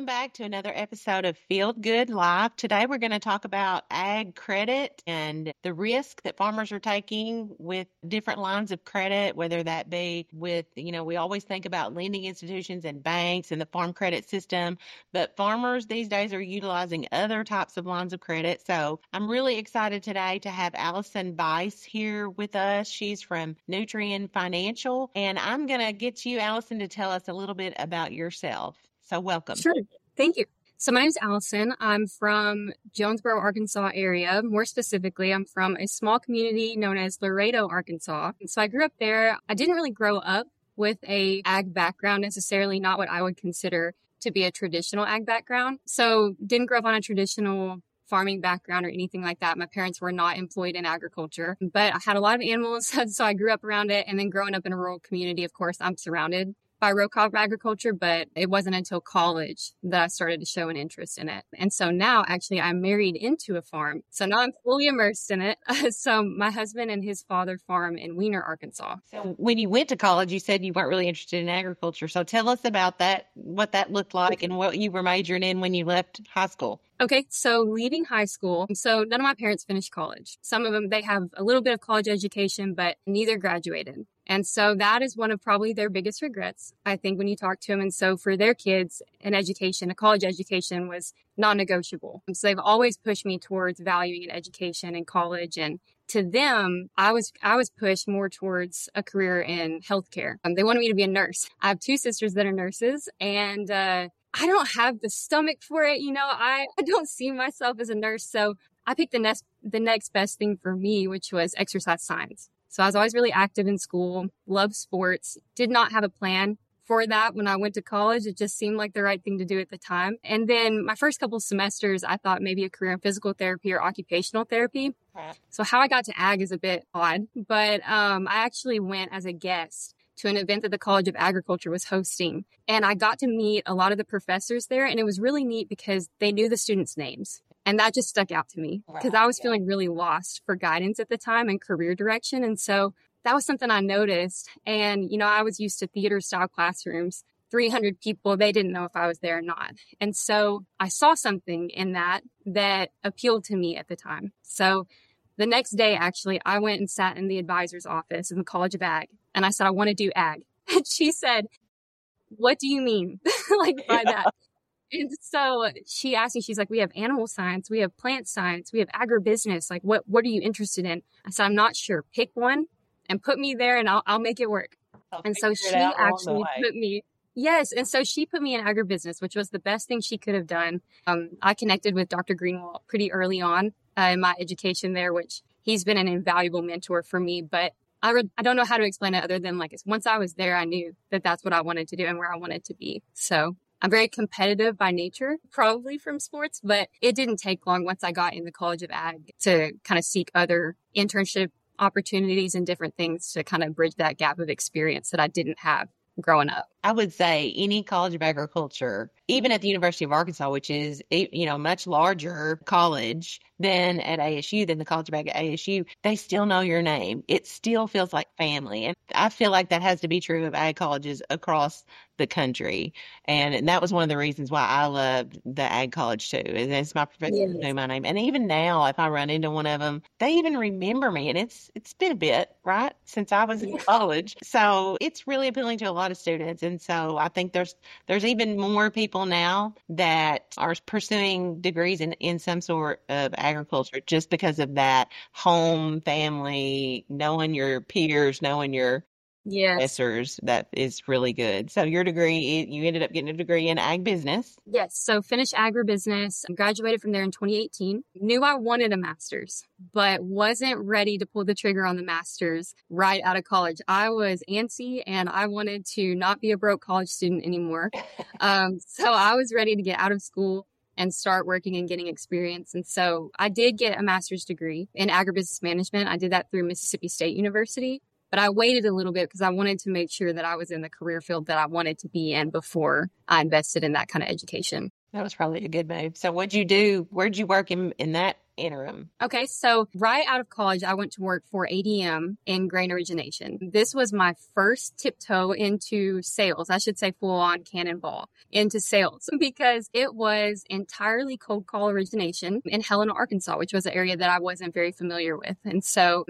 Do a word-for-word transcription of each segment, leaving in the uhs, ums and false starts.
welcome back to another episode of Feel Good Live. Today we're going to talk about ag credit and the risk that farmers are taking with different lines of credit, whether that be with, you know, we always think about lending institutions and banks and the farm credit system, but farmers these days are utilizing other types of lines of credit. So I'm really excited today to have Allison Bice here with us. She's from Nutrien Financial, and I'm going to get you, Allison, to tell us a little bit about yourself. So welcome. Sure. Thank you. So my name is Allison. I'm from Jonesboro, Arkansas area. More specifically, I'm from a small community known as Laredo, Arkansas. So I grew up there. I didn't really grow up with a ag background necessarily, not what I would consider to be a traditional ag background. So didn't grow up on a traditional farming background or anything like that. My parents were not employed in agriculture, but I had a lot of animals. So I grew up around it. And then growing up in a rural community, of course, I'm surrounded by row crop agriculture, but it wasn't until college that I started to show an interest in it. And so now actually I'm married into a farm. So now I'm fully immersed in it. So my husband and his father farm in Weiner, Arkansas. So when you went to college, you said you weren't really interested in agriculture. So tell us about that, what that looked like and what you were majoring in when you left high school. Okay, so leaving high school, so none of my parents finished college. Some of them, they have a little bit of college education, but neither graduated. And so that is one of probably their biggest regrets, I think, when you talk to them. And so for their kids, an education, a college education was non-negotiable. And so they've always pushed me towards valuing an education in college. And to them, I was I was pushed more towards a career in healthcare. Um, they wanted me to be a nurse. I have two sisters that are nurses, and uh, I don't have the stomach for it. You know, I, I don't see myself as a nurse. So I picked the next the next best thing for me, which was exercise science. So I was always really active in school, loved sports, did not have a plan for that when I went to college. It just seemed like the right thing to do at the time. And then my first couple of semesters, I thought maybe a career in physical therapy or occupational therapy. So how I got to ag is a bit odd, but um, I actually went as a guest to an event that the College of Agriculture was hosting. And I got to meet a lot of the professors there. And it was really neat because they knew the students' names. And that just stuck out to me because I was feeling really lost for guidance at the time and career direction. And so that was something I noticed. And, you know, I was used to theater style classrooms, three hundred people. They didn't know if I was there or not. And so I saw something in that that appealed to me at the time. So the next day, actually, I went and sat in the advisor's office in the College of Ag. And I said, I want to do ag. And she said, what do you mean? Like by yeah. that? And so she asked me, she's like, we have animal science, we have plant science, we have agribusiness. Like, what, what are you interested in? I said, I'm not sure. Pick one and put me there and I'll, I'll make it work. I'll and so she actually put me, yes. And so she put me in agribusiness, which was the best thing she could have done. Um, I connected with Doctor Greenwald pretty early on uh, in my education there, which he's been an invaluable mentor for me. But I, re- I don't know how to explain it other than like, once I was there, I knew that that's what I wanted to do and where I wanted to be. So I'm very competitive by nature, probably from sports, but it didn't take long once I got in the College of Ag to kind of seek other internship opportunities and different things to kind of bridge that gap of experience that I didn't have growing up. I would say any College of Agriculture, even at the University of Arkansas, which is, you know, much larger college than at A S U, than the College of Ag at A S U, they still know your name. It still feels like family. And I feel like that has to be true of ag colleges across the country. And, and that was one of the reasons why I loved the ag college too. And it's my professor yes. knew my name. And even now, if I run into one of them, they even remember me. And it's it's been a bit, right, since I was in college. So it's really appealing to a lot of students. And so I think there's there's even more people now that are pursuing degrees in, in some sort of agriculture just because of that home, family, knowing your peers, knowing your yes. professors. That is really good. So your degree, you ended up getting a degree in ag business. Yes. So finished agribusiness, graduated from there in twenty eighteen. Knew I wanted a master's, but wasn't ready to pull the trigger on the master's right out of college. I was antsy and I wanted to not be a broke college student anymore. um, so I was ready to get out of school and start working and getting experience. And so I did get a master's degree in agribusiness management. I did that through Mississippi State University. But I waited a little bit because I wanted to make sure that I was in the career field that I wanted to be in before I invested in that kind of education. That was probably a good move. So what'd you do? Where'd you work in, in that interim? Okay, so right out of college, I went to work for A D M in grain origination. This was my first tiptoe into sales. I should say full on cannonball into sales because it was entirely cold call origination in Helena, Arkansas, which was an area that I wasn't very familiar with. And so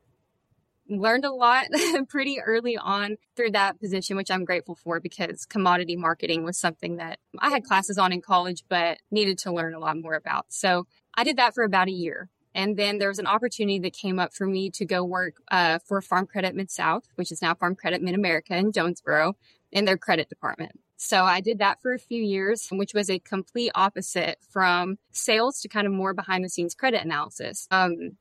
learned a lot pretty early on through that position, which I'm grateful for because commodity marketing was something that I had classes on in college, but needed to learn a lot more about. So I did that for about a year. And then there was an opportunity that came up for me to go work uh, for Farm Credit Mid-South, which is now Farm Credit Mid-America in Jonesboro, in their credit department. So I did that for a few years, which was a complete opposite from sales to kind of more behind the scenes credit analysis. Um,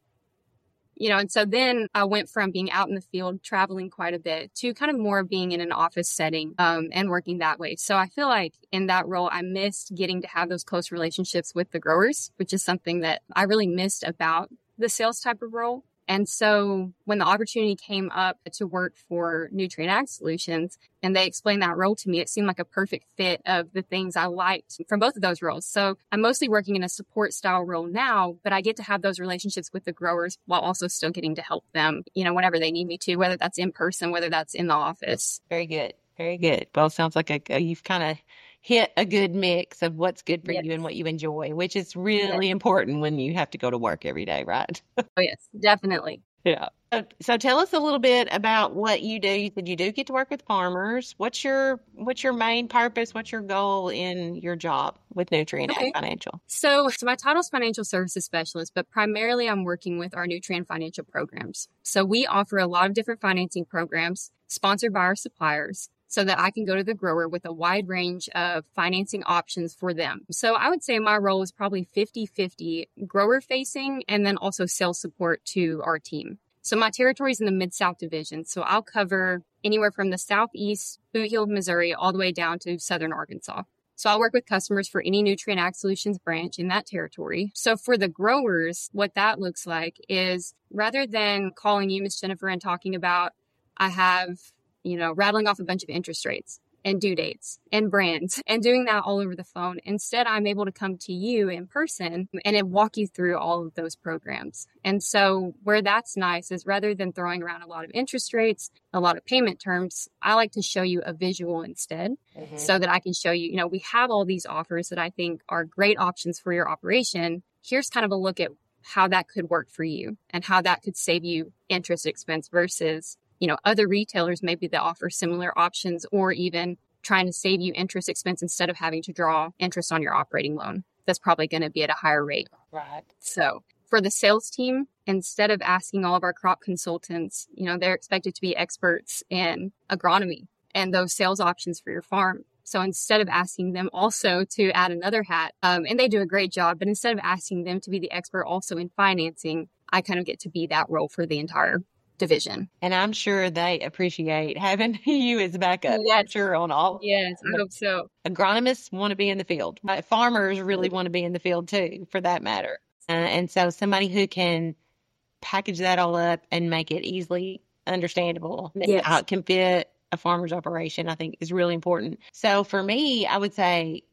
You know, and so then I went from being out in the field, traveling quite a bit, to kind of more being in an office setting um, and working that way. So I feel like in that role, I missed getting to have those close relationships with the growers, which is something that I really missed about the sales type of role. And so when the opportunity came up to work for Nutrient Ag Solutions and they explained that role to me, it seemed like a perfect fit of the things I liked from both of those roles. So I'm mostly working in a support style role now, but I get to have those relationships with the growers while also still getting to help them, you know, whenever they need me to, whether that's in person, whether that's in the office. Very good. Very good. Well, it sounds like a, a, you've kind of hit a good mix of what's good for Yes. you and what you enjoy, which is really Yes. important when you have to go to work every day, right? Oh, yes, definitely. Yeah. So, so tell us a little bit about what you do. You said you do get to work with farmers. What's your what's your main purpose? What's your goal in your job with Nutrient Okay. Ag Financial? So, so my title is Financial Services Specialist, but primarily I'm working with our Nutrient Financial programs. So we offer a lot of different financing programs sponsored by our suppliers so that I can go to the grower with a wide range of financing options for them. So I would say my role is probably fifty-fifty grower facing and then also sales support to our team. So my territory is in the Mid-South Division. So I'll cover anywhere from the Southeast, Boot Heel, Missouri, all the way down to Southern Arkansas. So I'll work with customers for any Nutrient Ag Solutions branch in that territory. So for the growers, what that looks like is rather than calling you, Miss Jennifer, and talking about, I have, you know, rattling off a bunch of interest rates and due dates and brands and doing that all over the phone. Instead, I'm able to come to you in person and then walk you through all of those programs. And so where that's nice is rather than throwing around a lot of interest rates, a lot of payment terms, I like to show you a visual instead mm-hmm. so that I can show you, you know, we have all these offers that I think are great options for your operation. Here's kind of a look at how that could work for you and how that could save you interest expense versus you know, other retailers maybe that offer similar options or even trying to save you interest expense instead of having to draw interest on your operating loan. That's probably going to be at a higher rate. Right. So for the sales team, instead of asking all of our crop consultants, you know, they're expected to be experts in agronomy and those sales options for your farm. So instead of asking them also to add another hat, um, and they do a great job, but instead of asking them to be the expert also in financing, I kind of get to be that role for the entire division. And I'm sure they appreciate having you as backup. Yes. I'm sure on all. Yes, I hope so. Agronomists want to be in the field. Farmers really want to be in the field too, for that matter. Uh, and so somebody who can package that all up and make it easily understandable, yes. how it can fit a farmer's operation, I think is really important. So for me, I would say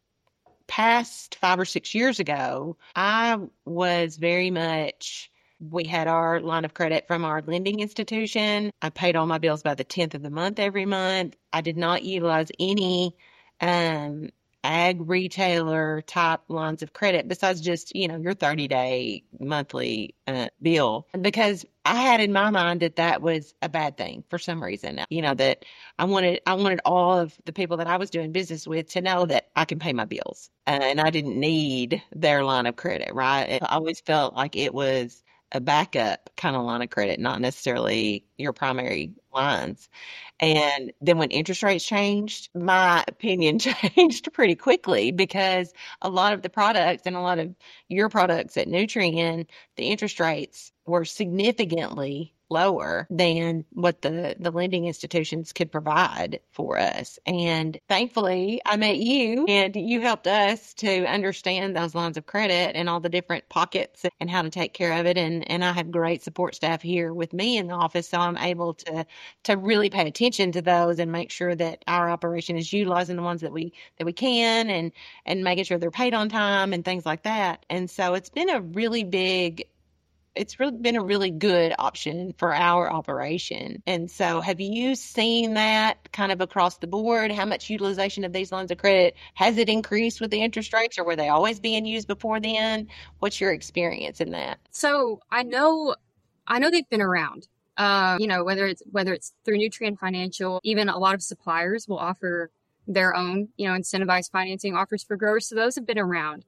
past five or six years ago, I was very much... We had our line of credit from our lending institution. I paid all my bills by the tenth of the month every month. I did not utilize any um, ag retailer type lines of credit besides just, you know, your thirty day monthly uh, bill, because I had in my mind that that was a bad thing for some reason. You know, that I wanted, I wanted all of the people that I was doing business with to know that I can pay my bills uh, and I didn't need their line of credit, right? I always felt like it was a backup kind of line of credit, not necessarily your primary lines. And then when interest rates changed, my opinion changed pretty quickly because a lot of the products and a lot of your products at Nutrien, the interest rates were significantly lower than what the, the lending institutions could provide for us. And thankfully, I met you and you helped us to understand those lines of credit and all the different pockets and how to take care of it. And, and I have great support staff here with me in the office, so I'm able to, to really pay attention to those and make sure that our operation is utilizing the ones that we, that we can and, and making sure they're paid on time and things like that. And so it's been a really big it's really been a really good option for our operation. And so have you seen that kind of across the board? How much utilization of these lines of credit? Has it increased with the interest rates, or were they always being used before then? What's your experience in that? So I know, I know they've been around. Uh, you know, whether it's whether it's through Nutrien Financial, even a lot of suppliers will offer their own, you know, incentivized financing offers for growers. So those have been around.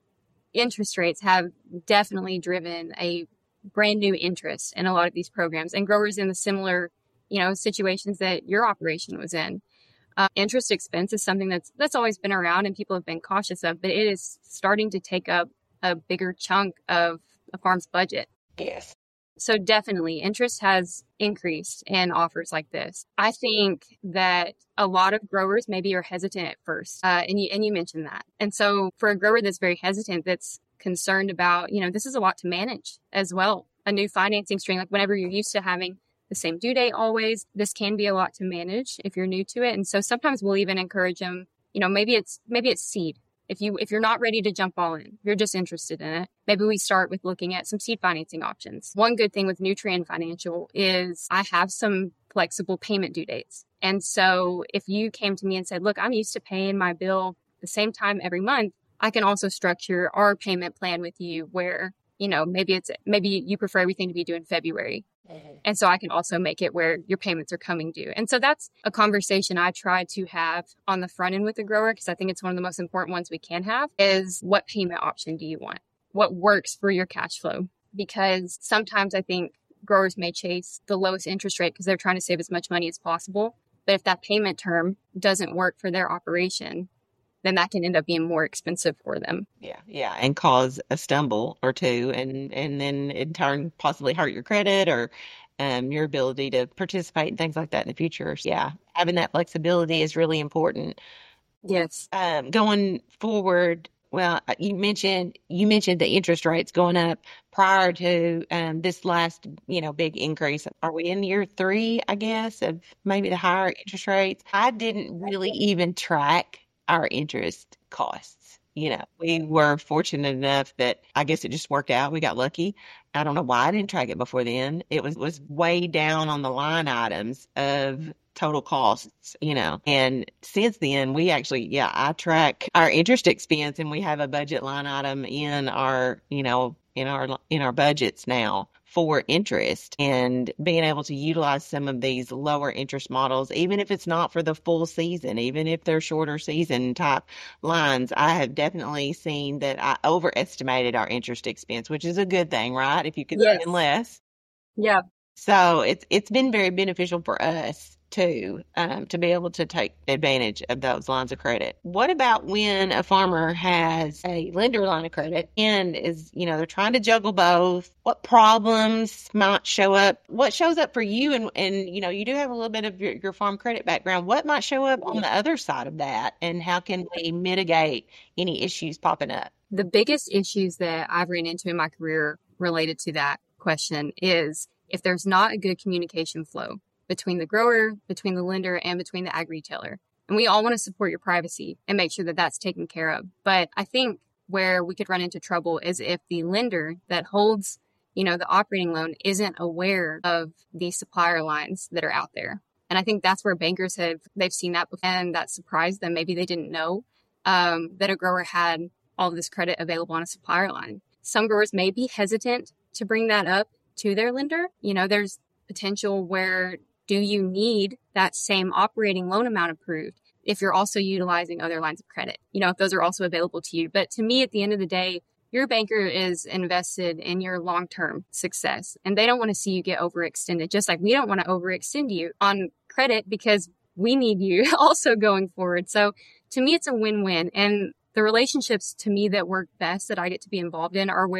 Interest rates have definitely driven a brand new interest in a lot of these programs, and growers in the similar, you know, situations that your operation was in. Uh, interest expense is something that's that's always been around and people have been cautious of, but it is starting to take up a bigger chunk of a farm's budget. Yes. So definitely interest has increased in offers like this. I think that a lot of growers maybe are hesitant at first. Uh, and you, and you mentioned that. And so for a grower that's very hesitant, that's concerned about, you know, this is a lot to manage as well. A new financing stream, like whenever you're used to having the same due date always, this can be a lot to manage if you're new to it. And so sometimes we'll even encourage them, you know, maybe it's, maybe it's seed. If you, if you're not ready to jump all in, you're just interested in it, maybe we start with looking at some seed financing options. One good thing with Nutrien Financial is I have some flexible payment due dates. And so if you came to me and said, look, I'm used to paying my bill the same time every month, I can also structure our payment plan with you where, you know, maybe it's, maybe you prefer everything to be due in February. Mm-hmm. And so I can also make it where your payments are coming due. And so that's a conversation I try to have on the front end with the grower, because I think it's one of the most important ones we can have, is what payment option do you want? What works for your cash flow? Because sometimes I think growers may chase the lowest interest rate because they're trying to save as much money as possible. But if that payment term doesn't work for their operation, then that can end up being more expensive for them. Yeah, yeah, and cause a stumble or two, and and then in turn possibly hurt your credit or um, your ability to participate and things like that in the future. So, yeah, having that flexibility is really important. Yes. Um, going forward, well, you mentioned you mentioned the interest rates going up prior to um, this last, you know, big increase. Are we in year three, I guess, of maybe the higher interest rates? I didn't really even track our interest costs. You know, we were fortunate enough that I guess it just worked out. We got lucky. I don't know why I didn't track it before then. It was, was way down on the line items of total costs, you know. And since then, we actually, yeah, I track our interest expense, and we have a budget line item in our, you know, in our in our budgets now for interest, and being able to utilize some of these lower interest models, even if it's not for the full season, even if they're shorter season type lines. I have definitely seen that I overestimated our interest expense, which is a good thing, right? If you could Yes. spend less. Yeah. So it's it's been very beneficial for us too, um, to be able to take advantage of those lines of credit. What about when a farmer has a lender line of credit and is, you know, they're trying to juggle both? What problems might show up? What shows up for you? And, and you know, you do have a little bit of your, your farm credit background. What might show up on the other side of that? And how can we mitigate any issues popping up? The biggest issues that I've ran into in my career related to that question is if there's not a good communication flow between the grower, between the lender, and between the ag retailer. And we all want to support your privacy and make sure that that's taken care of. But I think where we could run into trouble is if the lender that holds, you know, the operating loan isn't aware of the supplier lines that are out there. And I think that's where bankers have, they've seen that before, and that surprised them. Maybe they didn't know um, that a grower had all of this credit available on a supplier line. Some growers may be hesitant to bring that up to their lender. You know, there's potential where do you need that same operating loan amount approved if you're also utilizing other lines of credit? You know, if those are also available to you. But to me, at the end of the day, your banker is invested in your long-term success, and they don't want to see you get overextended, just like we don't want to overextend you on credit because we need you also going forward. So to me, it's a win-win. And the relationships to me that work best that I get to be involved in are where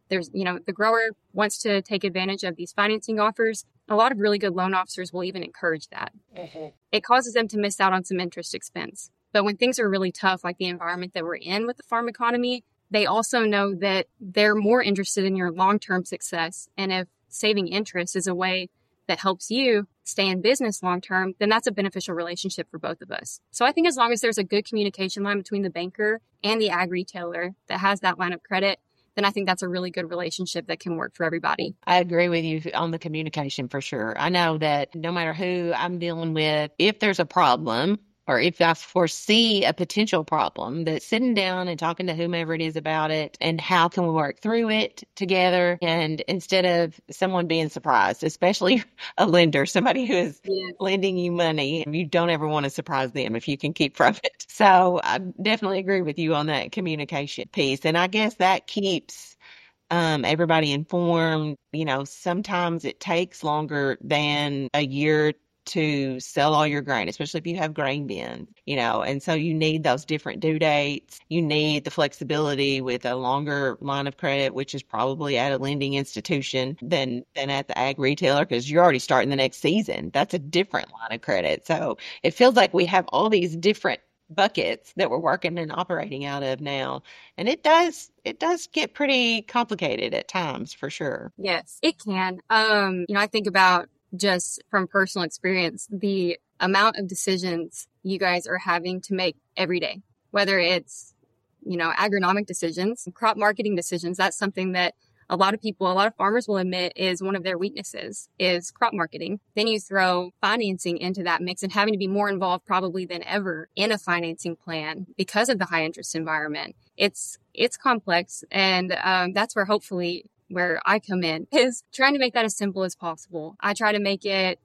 There's, you know, the grower wants to take advantage of these financing offers. A lot of really good loan officers will even encourage that. Mm-hmm. It causes them to miss out on some interest expense. But when things are really tough, like the environment that we're in with the farm economy, they also know that they're more interested in your long-term success. And if saving interest is a way that helps you stay in business long-term, then that's a beneficial relationship for both of us. So I think as long as there's a good communication line between the banker and the ag retailer that has that line of credit, then I think that's a really good relationship that can work for everybody. I agree with you on the communication for sure. I know that no matter who I'm dealing with, if there's a problem, or if I foresee a potential problem, that sitting down and talking to whomever it is about it and how can we work through it together. And instead of someone being surprised, especially a lender, somebody who is yeah. lending you money, you don't ever want to surprise them if you can keep from it. So I definitely agree with you on that communication piece. And I guess that keeps um, everybody informed. You know, sometimes it takes longer than a year to sell all your grain, especially if you have grain bins, you know, and so you need those different due dates. You need the flexibility with a longer line of credit, which is probably at a lending institution than, than at the ag retailer, because you're already starting the next season. That's a different line of credit. So it feels like we have all these different buckets that we're working and operating out of now. And it does, it does get pretty complicated at times for sure. Yes, it can. Um, you know, I think about just from personal experience, the amount of decisions you guys are having to make every day, whether it's, you know, agronomic decisions, crop marketing decisions. That's something that a lot of people, a lot of farmers will admit is one of their weaknesses is crop marketing. Then you throw financing into that mix and having to be more involved probably than ever in a financing plan because of the high interest environment. It's, it's complex. And um, that's where hopefully where I come in is trying to make that as simple as possible. I try to make it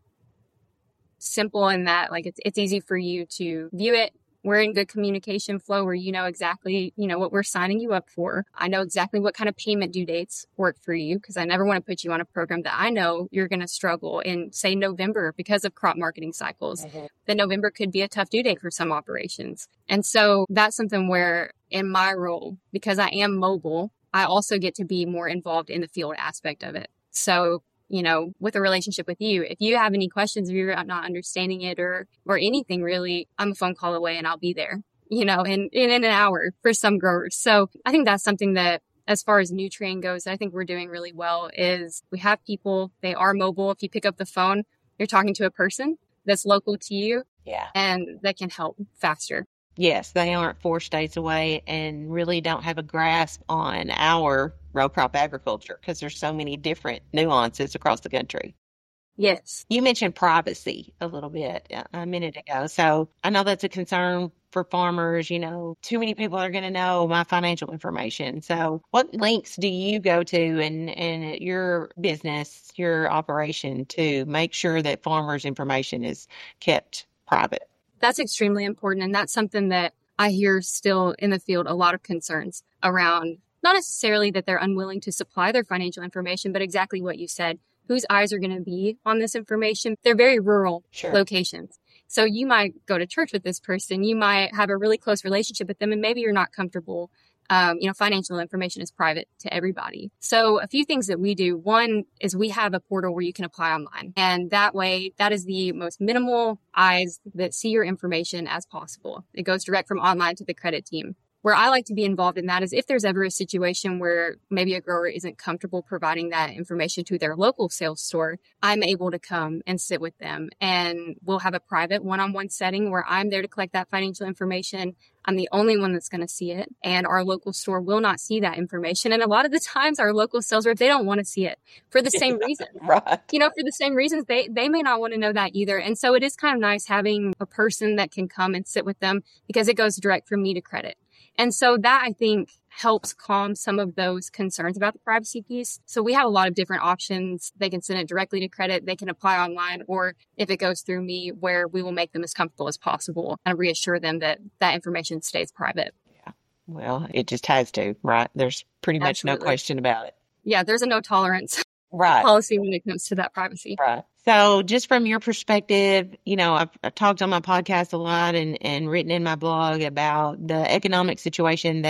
simple in that, like, it's, it's easy for you to view it. We're in good communication flow where you know exactly, you know, what we're signing you up for. I know exactly what kind of payment due dates work for you because I never want to put you on a program that I know you're going to struggle in, say, November because of crop marketing cycles. Mm-hmm. Then November could be a tough due date for some operations. And so that's something where in my role, because I am mobile, I also get to be more involved in the field aspect of it. So, you know, with a relationship with you, if you have any questions, if you're not understanding it or, or anything really, I'm a phone call away and I'll be there, you know, in, in an hour for some growers. So I think that's something that as far as Nutrien goes, I think we're doing really well is we have people, they are mobile. If you pick up the phone, you're talking to a person that's local to you. Yeah. And that can help faster. Yes, they aren't four states away and really don't have a grasp on our row crop agriculture because there's so many different nuances across the country. Yes. You mentioned privacy a little bit a minute ago. So I know that's a concern for farmers. You know, too many people are going to know my financial information. So what links do you go to in, in your business, your operation to make sure that farmers' information is kept private? That's extremely important. And that's something that I hear still in the field, a lot of concerns around, not necessarily that they're unwilling to supply their financial information, but exactly what you said, whose eyes are going to be on this information. They're very rural sure. locations. So you might go to church with this person. You might have a really close relationship with them, and maybe you're not comfortable. Um, you know, financial information is private to everybody. So a few things that we do. One is we have a portal where you can apply online. And that way, that is the most minimal eyes that see your information as possible. It goes direct from online to the credit team. Where I like to be involved in that is if there's ever a situation where maybe a grower isn't comfortable providing that information to their local sales store, I'm able to come and sit with them and we'll have a private one-on-one setting where I'm there to collect that financial information. I'm the only one that's going to see it and our local store will not see that information. And a lot of the times our local sales rep, they don't want to see it for the same reason. Right. You know, for the same reasons, they, they may not want to know that either. And so it is kind of nice having a person that can come and sit with them because it goes direct from me to credit. And so that, I think, helps calm some of those concerns about the privacy piece. So we have a lot of different options. They can send it directly to credit. They can apply online, or if it goes through me, where we will make them as comfortable as possible and reassure them that that information stays private. Yeah. Well, it just has to, right? There's pretty much Absolutely. No question about it. Yeah, there's a no tolerance right. policy when it comes to that privacy. Right. So just from your perspective, you know, I've, I've talked on my podcast a lot and, and written in my blog about the economic situation that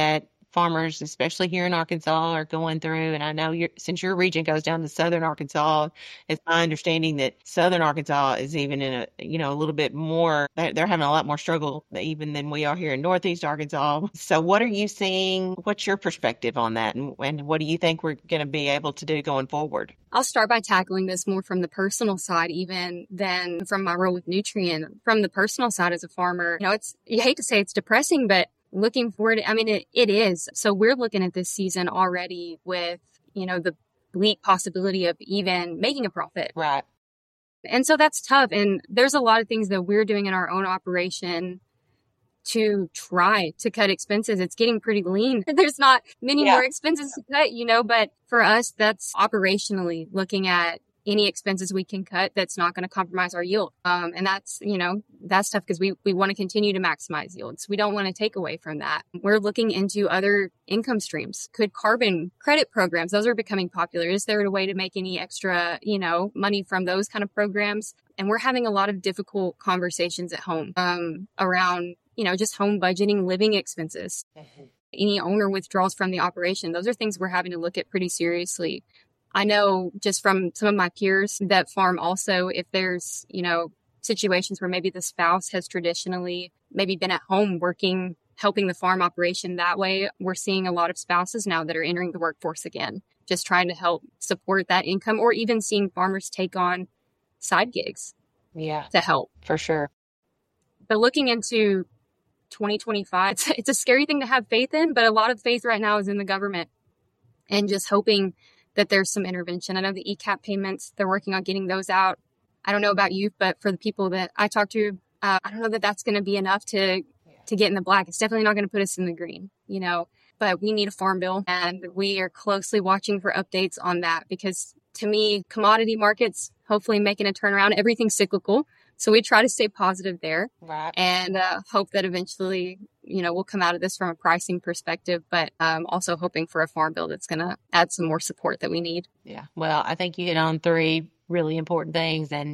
farmers, especially here in Arkansas, are going through. And I know you're, since your region goes down to southern Arkansas, it's my understanding that southern Arkansas is even in a, you know, a little bit more, they're, they're having a lot more struggle even than we are here in northeast Arkansas. So what are you seeing? What's your perspective on that? And, and what do you think we're going to be able to do going forward? I'll start by tackling this more from the personal side, even than from my role with Nutrien. From the personal side as a farmer, you know, it's, you hate to say it's depressing, but looking forward, I mean, it, it is. So we're looking at this season already with, you know, the bleak possibility of even making a profit. Right. And so that's tough. And there's a lot of things that we're doing in our own operation to try to cut expenses. It's getting pretty lean. There's not many yeah. more expenses to cut, you know, but for us, that's operationally looking at any expenses we can cut that's not going to compromise our yield. Um, and that's, you know, that's tough because we, we want to continue to maximize yields. We don't want to take away from that. We're looking into other income streams. Could carbon credit programs, those are becoming popular. Is there a way to make any extra, you know, money from those kind of programs? And we're having a lot of difficult conversations at home um, around, you know, just home budgeting, living expenses. Mm-hmm. Any owner withdrawals from the operation. Those are things we're having to look at pretty seriously. I know just from some of my peers that farm also, if there's, you know, situations where maybe the spouse has traditionally maybe been at home working, helping the farm operation that way, we're seeing a lot of spouses now that are entering the workforce again, just trying to help support that income, or even seeing farmers take on side gigs. Yeah, to help. For sure. But looking into twenty twenty-five, it's, it's a scary thing to have faith in, but a lot of faith right now is in the government and just hoping that there's some intervention. I know the E C A P payments, they're working on getting those out. I don't know about you, but for the people that I talk to, uh, I don't know that that's going to be enough to, yeah. to get in the black. It's definitely not going to put us in the green, you know, but we need a farm bill, and we are closely watching for updates on that, because to me, commodity markets, hopefully making a turnaround, everything's cyclical. So we try to stay positive there, right. and uh, hope that eventually, you know, we'll come out of this from a pricing perspective, but um, also hoping for a farm bill that's going to add some more support that we need. Yeah. Well, I think you hit on three really important things. And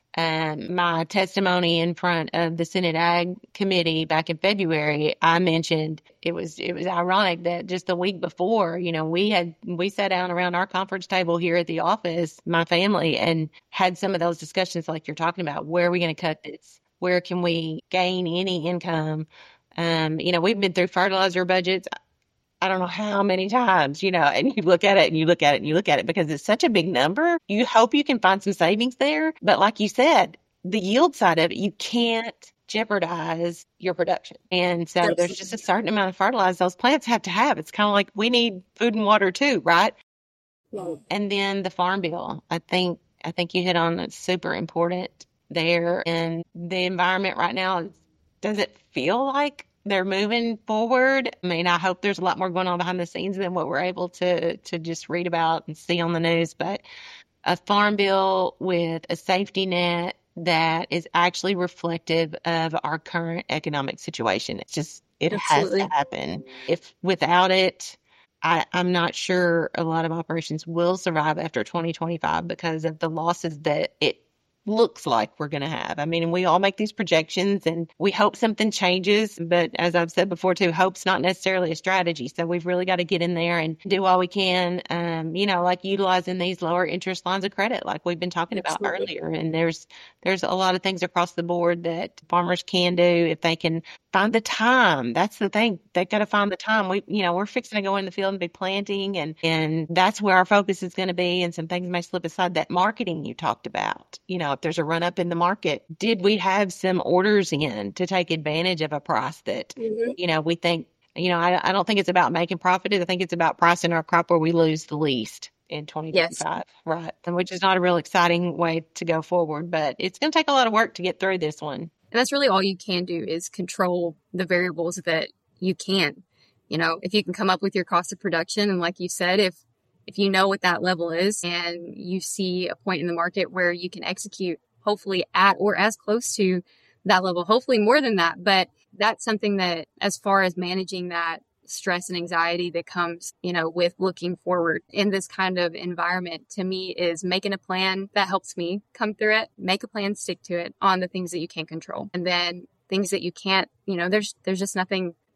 um, my testimony in front of the Senate Ag Committee back in February, I mentioned it was it was ironic that just the week before, you know, we had we sat down around our conference table here at the office, my family, and had some of those discussions like you're talking about. Where are we going to cut this? Where can we gain any income? Um, you know, we've been through fertilizer budgets, I don't know how many times, you know, and you look at it and you look at it and you look at it because it's such a big number. You hope you can find some savings there. But like you said, the yield side of it, you can't jeopardize your production. And so there's just a certain amount of fertilizer those plants have to have. It's kind of like we need food and water too, right? Yeah. And then the farm bill, I think, I think you hit on it's super important there. And the environment right now, does it feel like they're moving forward? I mean, I hope there's a lot more going on behind the scenes than what we're able to to just read about and see on the news. But a farm bill with a safety net that is actually reflective of our current economic situation. It's just, it Absolutely. has to happen. If without it, I, I'm not sure a lot of operations will survive after twenty twenty-five because of the losses that it looks like we're going to have. I mean, we all make these projections and we hope something changes. But as I've said before too, hope's not necessarily a strategy. So we've really got to get in there and do all we can, um, you know, like utilizing these lower interest lines of credit, like we've been talking about Absolutely. earlier. And there's, there's a lot of things across the board that farmers can do if they can find the time. That's the thing. They've got to find the time. We, you know, we're fixing to go in the field and be planting, and, and that's where our focus is going to be. And some things may slip aside. That marketing you talked about, you know, if there's a run up in the market, did we have some orders in to take advantage of a price that, mm-hmm. you know, we think, you know, I, I don't think it's about making profit. I think it's about pricing our crop where we lose the least in twenty twenty-five. Yes. Right. And which is not a real exciting way to go forward, but it's going to take a lot of work to get through this one. And that's really all you can do is control the variables that you can. You know, if you can come up with your cost of production, and like you said, if if you know what that level is and you see a point in the market where you can execute hopefully at or as close to that level, hopefully more than that. But that's something that, as far as managing that stress and anxiety that comes, you know, with looking forward in this kind of environment, to me, is making a plan that helps me come through it. Make a plan, stick to it on the things that you can control. And then things that you can't, you know, there's, there's just nothing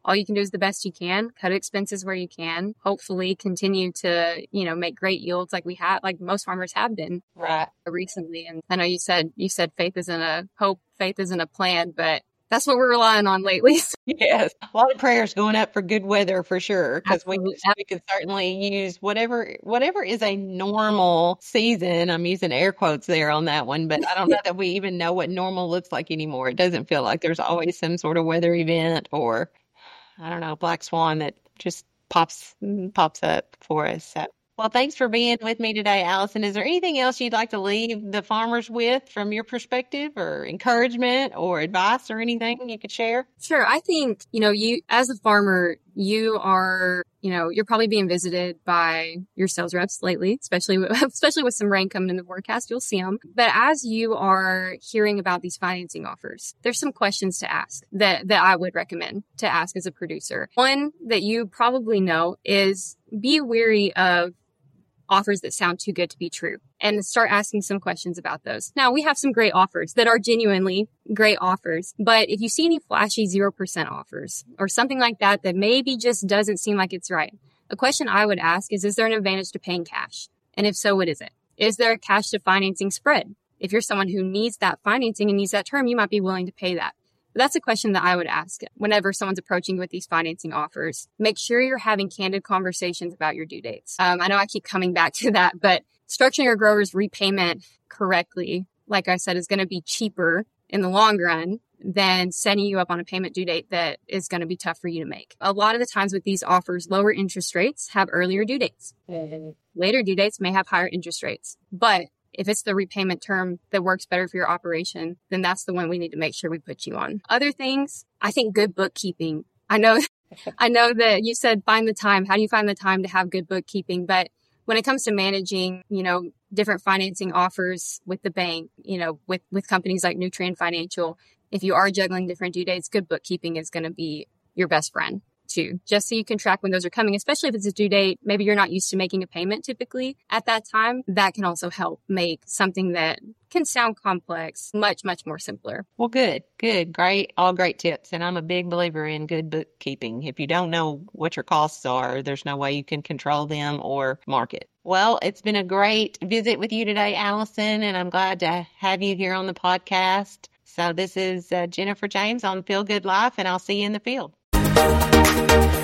all you can do is the best you can, cut expenses where you can, hopefully continue to, you know, make great yields like we have, like most farmers have been Right. recently. And I know you said, you said faith isn't a hope, faith isn't a plan, but that's what we're relying on lately. Yes, a lot of prayers going up for good weather for sure, because we Absolutely. could, we could certainly use whatever whatever is a normal season. I'm using air quotes there on that one, but I don't know that we even know what normal looks like anymore. It doesn't feel like there's always some sort of weather event or I don't know, black swan that just pops pops up for us. So, well, thanks for being with me today, Allison. Is there anything else you'd like to leave the farmers with from your perspective or encouragement or advice or anything you could share? Sure. I think, you know, you, as a farmer, you are, you know, you're probably being visited by your sales reps lately, especially with, especially with some rain coming in the forecast, you'll see them. But as you are hearing about these financing offers, there's some questions to ask that, that I would recommend to ask as a producer. One that you probably know is be wary of offers that sound too good to be true and start asking some questions about those. Now, we have some great offers that are genuinely great offers, but if you see any flashy zero percent offers or something like that that maybe just doesn't seem like it's right, a question I would ask is, is there an advantage to paying cash? And if so, what is it? Is there a cash to financing spread? If you're someone who needs that financing and needs that term, you might be willing to pay that. But that's a question that I would ask whenever someone's approaching you with these financing offers. Make sure you're having candid conversations about your due dates. Um, I know I keep coming back to that, but structuring your grower's repayment correctly, like I said, is going to be cheaper in the long run than setting you up on a payment due date that is going to be tough for you to make. A lot of the times with these offers, lower interest rates have earlier due dates. Mm-hmm. Later due dates may have higher interest rates, but if it's the repayment term that works better for your operation, then that's the one we need to make sure we put you on. Other things, I think good bookkeeping. I know, I know that you said find the time. How do you find the time to have good bookkeeping? But when it comes to managing, you know, different financing offers with the bank, you know, with, with companies like Nutrien Financial, if you are juggling different due dates, good bookkeeping is going to be your best friend too, just so you can track when those are coming, especially if it's a due date. Maybe you're not used to making a payment typically at that time. That can also help make something that can sound complex much, much more simpler. Well, good, good, great, all great tips. And I'm a big believer in good bookkeeping. If you don't know what your costs are, there's no way you can control them or market. Well, it's been a great visit with you today, Allison, and I'm glad to have you here on the podcast. So this is uh, Jennifer James on Feel Good Life, and I'll see you in the field.